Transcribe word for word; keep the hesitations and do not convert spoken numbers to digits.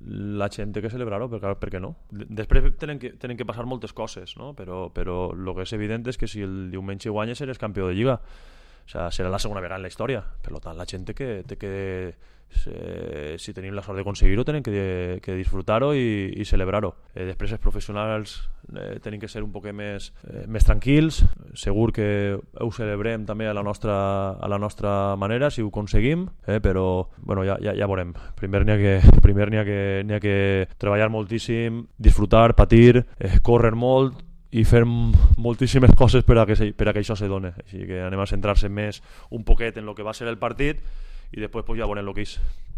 la gent té que celebrar-ho, perquè, per què no? Després tenen que, tenen que passar moltes coses, no? però, però el que és evident és que si el diumenge guanyes seràs campió de Lliga. O sea, serà la segona vegada en la història. Per tant, la gent té que, té que eh, si tenim la sort d'aconseguir-ho, tenen que, que disfrutar-ho i, i celebrar-ho. Eh, després els professionals eh, tenen que ser un poc més, eh, més tranquils. Segur que ho celebrem també a la nostra, a la nostra manera, si ho aconseguim, eh, però bueno, ja, ja, ja veurem. Primer n'hi ha que, primer n'hi ha que, n'hi ha que treballar moltíssim, disfrutar, patir, eh, córrer molt, i fer moltíssimes coses per a, que, per a que això se doni. Així que anem a centrar-se més un poquet en el que va ser el partit i després pues, ja veurem el que és.